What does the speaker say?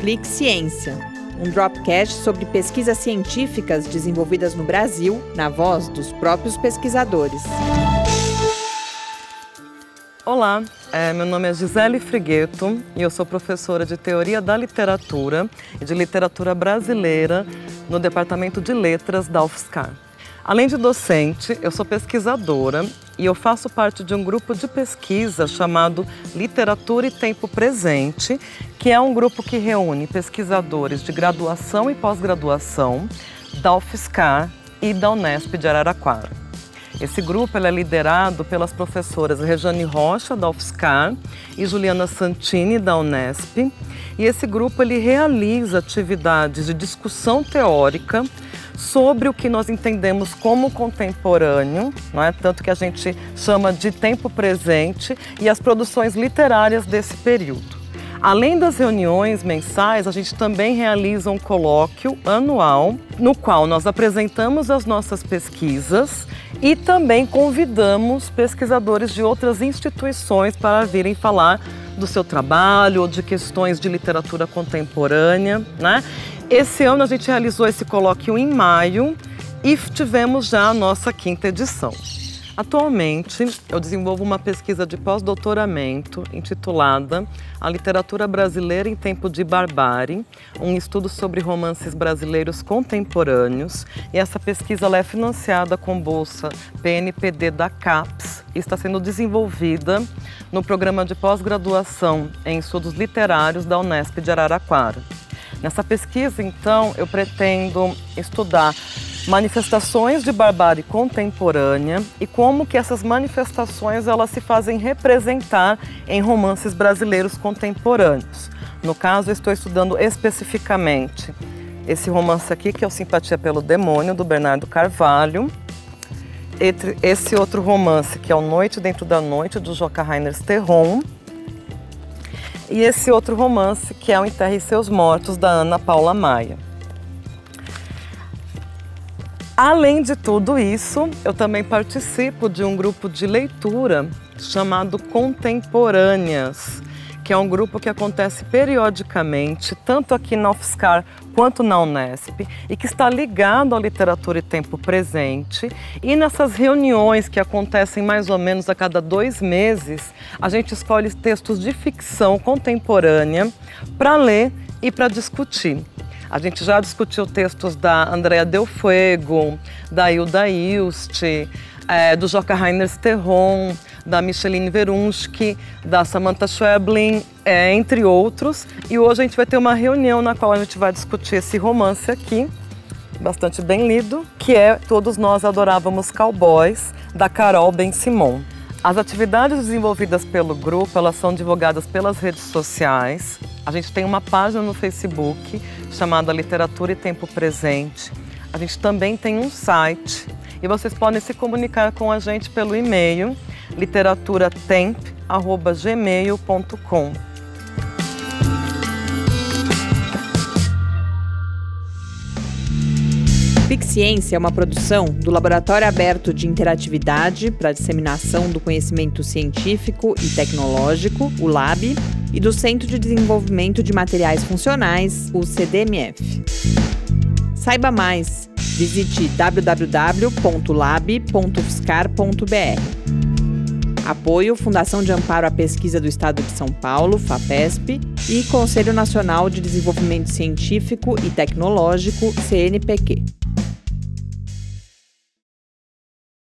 Clique Ciência, um Dropcast sobre pesquisas científicas desenvolvidas no Brasil, na voz dos próprios pesquisadores. Olá, meu nome é Gisele Frigueto e eu sou professora de Teoria da Literatura e de Literatura Brasileira no Departamento de Letras da UFSCar. Além de docente, eu sou pesquisadora e eu faço parte de um grupo de pesquisa chamado Literatura e Tempo Presente, que é um grupo que reúne pesquisadores de graduação e pós-graduação da UFSCar e da Unesp de Araraquara. Esse grupo é liderado pelas professoras Rejane Rocha, da UFSCar, e Juliana Santini, da Unesp. E esse grupo realiza atividades de discussão teórica sobre o que nós entendemos como contemporâneo, não é? Tanto que a gente chama de tempo presente, e as produções literárias desse período. Além das reuniões mensais, a gente também realiza um colóquio anual, no qual nós apresentamos as nossas pesquisas e também convidamos pesquisadores de outras instituições para virem falar do seu trabalho ou de questões de literatura contemporânea, né? Esse ano a gente realizou esse colóquio em maio e tivemos já a nossa 5ª edição. Atualmente, eu desenvolvo uma pesquisa de pós-doutoramento intitulada A Literatura Brasileira em Tempo de Barbárie, um estudo sobre romances brasileiros contemporâneos. E essa pesquisa é financiada com bolsa PNPD da CAPES e está sendo desenvolvida no programa de pós-graduação em estudos literários da Unesp de Araraquara. Nessa pesquisa, então, eu pretendo estudar manifestações de barbárie contemporânea e como que essas manifestações elas se fazem representar em romances brasileiros contemporâneos. No caso, eu estou estudando especificamente esse romance aqui, que é o Simpatia pelo Demônio, do Bernardo Carvalho. Esse outro romance, que é o Noite Dentro da Noite, do Joca Rainer Terron. E esse outro romance, que é o Enterre Seus Mortos, da Ana Paula Maia. Além de tudo isso, eu também participo de um grupo de leitura chamado Contemporâneas, que é um grupo que acontece periodicamente, tanto aqui na UFSCar quanto na Unesp, e que está ligado à literatura e tempo presente. E nessas reuniões que acontecem mais ou menos a cada 2 meses, a gente escolhe textos de ficção contemporânea para ler e para discutir. A gente já discutiu textos da Andrea Del Fuego, da Hilda Ilst, do Joca Rainer Terron, da Micheline Verunski, da Samantha Schweblin, entre outros. E hoje a gente vai ter uma reunião na qual a gente vai discutir esse romance aqui, bastante bem lido, que é Todos Nós Adorávamos Cowboys, da Carol Ben-Simon. As atividades desenvolvidas pelo grupo, elas são divulgadas pelas redes sociais. A gente tem uma página no Facebook chamada Literatura e Tempo Presente. A gente também tem um site e vocês podem se comunicar com a gente pelo e-mail literaturatemp@gmail.com. Clique Ciência é uma produção do Laboratório Aberto de Interatividade para a Disseminação do Conhecimento Científico e Tecnológico, o LAB, e do Centro de Desenvolvimento de Materiais Funcionais, o CDMF. Saiba mais, visite www.lab.ufscar.br. Apoio Fundação de Amparo à Pesquisa do Estado de São Paulo, FAPESP, e Conselho Nacional de Desenvolvimento Científico e Tecnológico, CNPq.